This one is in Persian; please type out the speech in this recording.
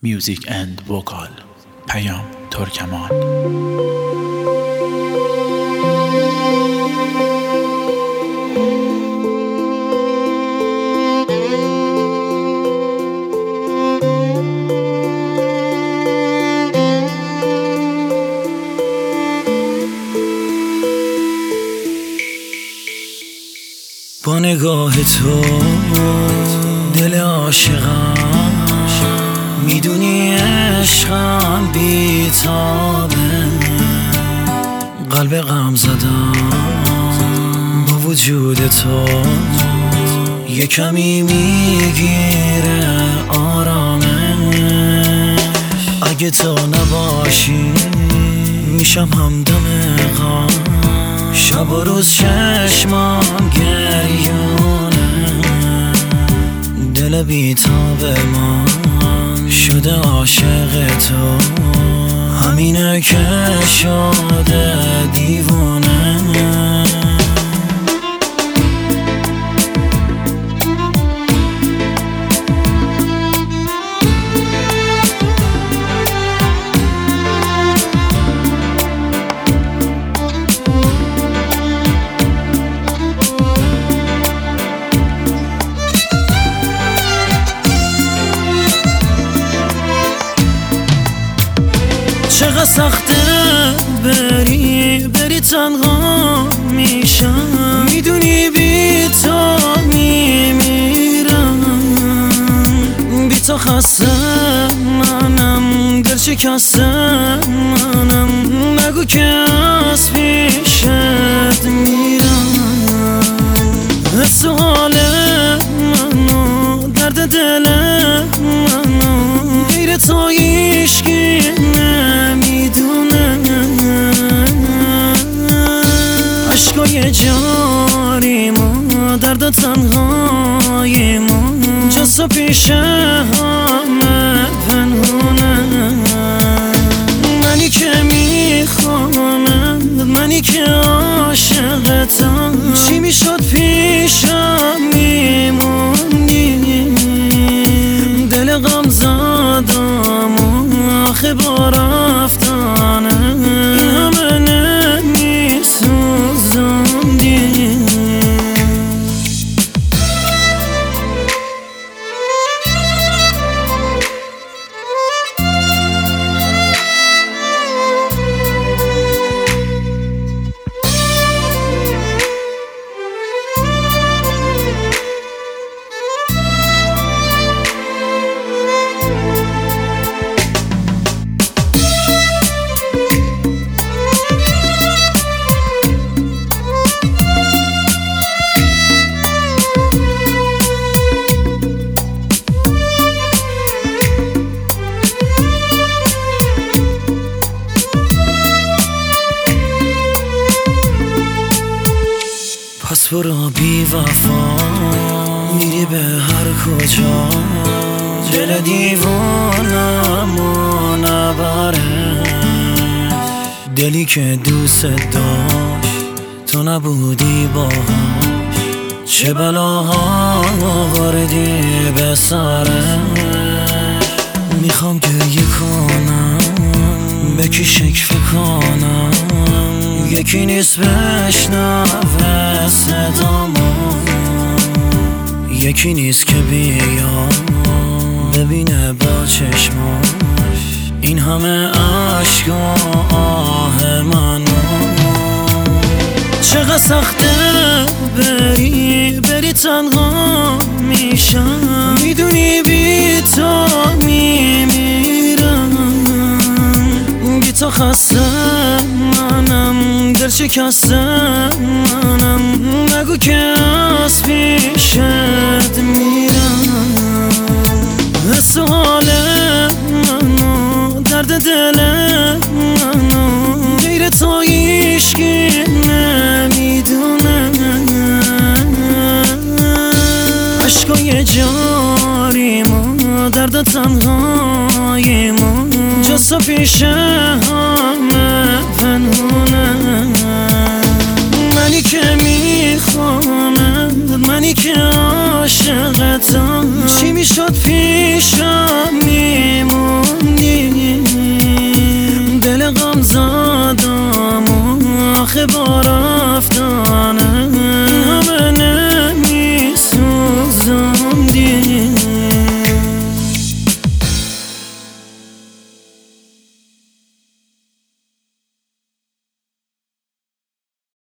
میوزیک اند وکال پیام ترکمان. با نگاه تو دل عاشقم، میدونی عشقم بی‌تابه، قلب غم زدم با وجود تو یه کمی میگیره آرامش. اگه تو نباشی میشم همدم غم، شب و روز چشمام گریونه، دل بی‌تاب من شده عاشق تو، همینه که شده دیوونه. چقدر سخته بری تنها میشم، میدونی بی تو میمیرم، بی تو خسته منم، دل شکسته منم، نگو که از پیشت میرم. حس و حال منو، درد دل منو، غیر تو هیچکی نمیدونه. عشقای جاریمو، درد تنهاییمو، جز تو پیش همه پنهونه. منی که میخوامم، منی که عاشقتم، چی میشد پیشم میموندی. دل غم زدم و آخه با رفتنه این همه نمیسوزندی. پس برو بی وفا، میری به هر کجا، دل دیوانم و نبره. دلی که دوست داشت تو نبودی باهاش، چه بلاها آوردی به سرش. میخوام گریه کنم، به کی شکر کنم، یکی نیست بشنوه صدامو، یکی نیست که بیاد ببینه با چشماش این همه عشق و آه منو. چقدر سخته بری تنها میشم، میدونی بی تو میمیرم، بی تو خسته منم، دل شکسته منم، نگو که از پیشت میرم. حس و حال منو، درد دل منو، غیر تو هیچکی نمیدونه. عشقای جاریمو، درد تنهاییمو، جز تو پیش همه پنهونه. منی که میخوامم، منی که عاشقتم، چی میشد پیشم میمون. شده باران